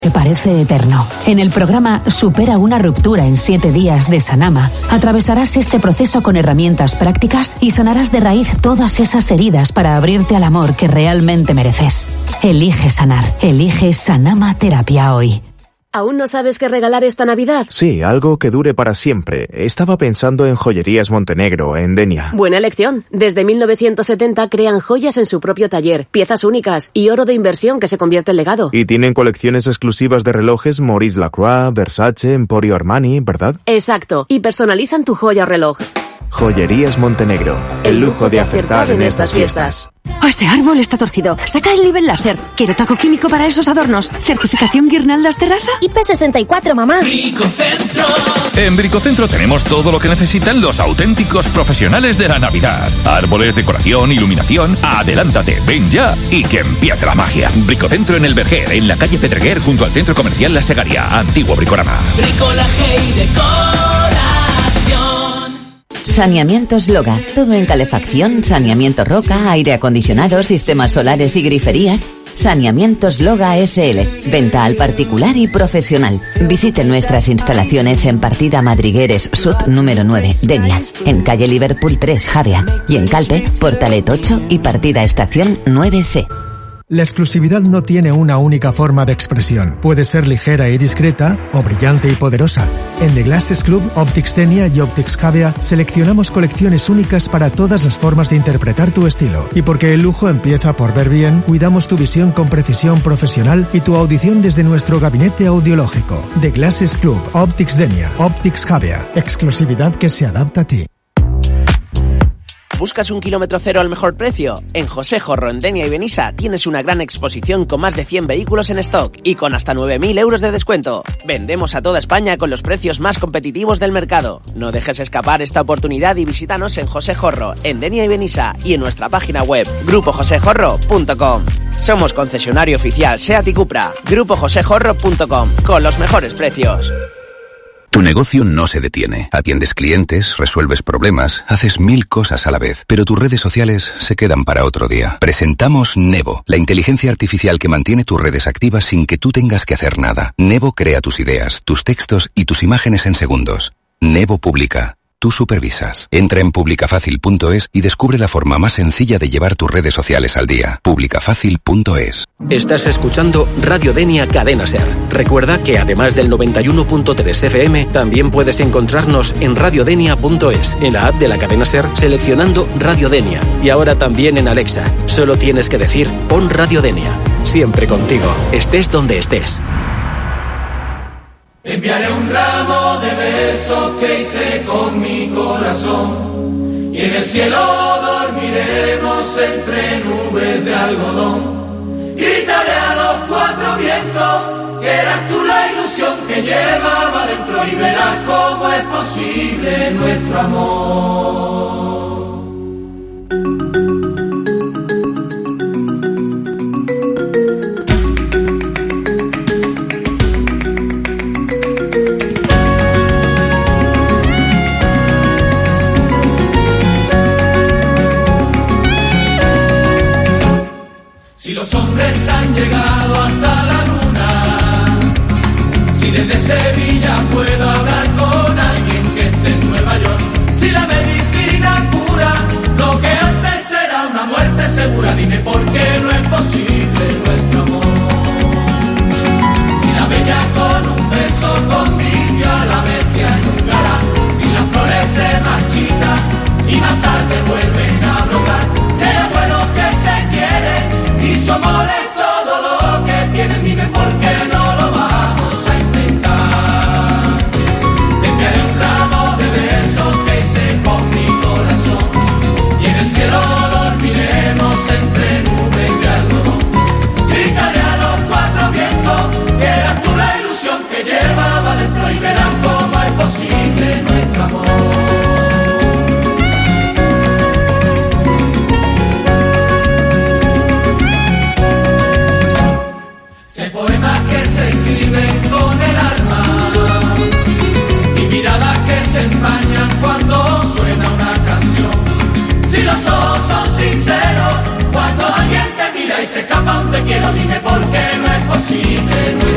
Que parece eterno. En el programa Supera una ruptura en 7 días de Sanama, atravesarás este proceso con herramientas prácticas y sanarás de raíz todas esas heridas para abrirte al amor que realmente mereces. Elige sanar. Elige Sanama Terapia hoy. ¿Aún no sabes qué regalar esta Navidad? Sí, algo que dure para siempre. Estaba pensando en Joyerías Montenegro, en Denia. Buena elección. Desde 1970 crean joyas en su propio taller, piezas únicas y oro de inversión que se convierte en legado. Y tienen colecciones exclusivas de relojes Maurice Lacroix, Versace, Emporio Armani, ¿verdad? Exacto. Y personalizan tu joya o reloj. Joyerías Montenegro. El lujo de acertar en estas fiestas. Ese árbol está torcido. Saca el nivel láser. Quiero taco químico para esos adornos. Certificación Guirnaldas Terraza. IP64, mamá. Bricocentro. En Bricocentro tenemos todo lo que necesitan los auténticos profesionales de la Navidad. Árboles, decoración, iluminación. Adelántate, ven ya y que empiece la magia. Bricocentro en el Verger, en la calle Pedreguer, junto al Centro Comercial La Segaria, antiguo Bricorama. Bricolaje y decoración. Saneamientos Loga. Todo en calefacción, saneamiento roca, aire acondicionado, sistemas solares y griferías. Saneamientos Loga SL. Venta al particular y profesional. Visite nuestras instalaciones en Partida Madrigueres Sud número 9, Denia. En calle Liverpool 3, Javea. Y en Calpe, Portalet 8 y Partida Estación 9C. La exclusividad no tiene una única forma de expresión. Puede ser ligera y discreta o brillante y poderosa. En The Glasses Club, Optics Denia y Optics Javea seleccionamos colecciones únicas para todas las formas de interpretar tu estilo. Y porque el lujo empieza por ver bien, cuidamos tu visión con precisión profesional y tu audición desde nuestro gabinete audiológico. The Glasses Club, Optics Denia, Optics Javea. Exclusividad que se adapta a ti. ¿Buscas un kilómetro cero al mejor precio? En José Jorro, en Denia y Benissa tienes una gran exposición con más de 100 vehículos en stock y con hasta 9.000 euros de descuento. Vendemos a toda España con los precios más competitivos del mercado. No dejes escapar esta oportunidad y visítanos en José Jorro, en Denia y Benissa y en nuestra página web grupojosejorro.com. Somos concesionario oficial SEAT y Cupra. grupojosejorro.com, con los mejores precios. Tu negocio no se detiene. Atiendes clientes, resuelves problemas, haces 1000 cosas a la vez, pero tus redes sociales se quedan para otro día. Presentamos Nevo, la inteligencia artificial que mantiene tus redes activas sin que tú tengas que hacer nada. Nevo crea tus ideas, tus textos y tus imágenes en segundos. Nevo publica. Tú supervisas. Entra en publicafacil.es y descubre la forma más sencilla de llevar tus redes sociales al día. publicafacil.es. Estás escuchando Radio Denia Cadena Ser. Recuerda que además del 91.3 FM, también puedes encontrarnos en radiodenia.es, en la app de la Cadena Ser, seleccionando Radio Denia. Y ahora también en Alexa. Solo tienes que decir, pon Radio Denia. Siempre contigo, estés donde estés. Te enviaré un ramo de besos que hice con mi corazón y en el cielo dormiremos entre nubes de algodón. Gritaré a los cuatro vientos que eras tú la ilusión que llevaba dentro y verás cómo es posible nuestro amor. Si los hombres han llegado hasta la luna, si desde Sevilla puedo hablar con alguien que esté en Nueva York, si la medicina cura lo que antes era una muerte segura, dime por qué no es posible nuestro amor. Si la bella con un beso convivió a la bestia en un garán, si las flores se marchitan y más tarde vuelven a brotar, será bueno que se quieren y su amor es todo lo que tienen, dime por qué no lo vamos a intentar. Te enviaré un ramo de besos que hice con mi corazón y en el cielo dormiremos entre nubes de algodón. Gritaré a los cuatro vientos que eras tú la ilusión que llevaba dentro y verás cómo es posible nuestro amor. Poemas que se escriben con el alma y miradas que se empañan cuando suena una canción. Si los ojos son sinceros, cuando alguien te mira y se escapa un te quiero, dime por qué no es posible.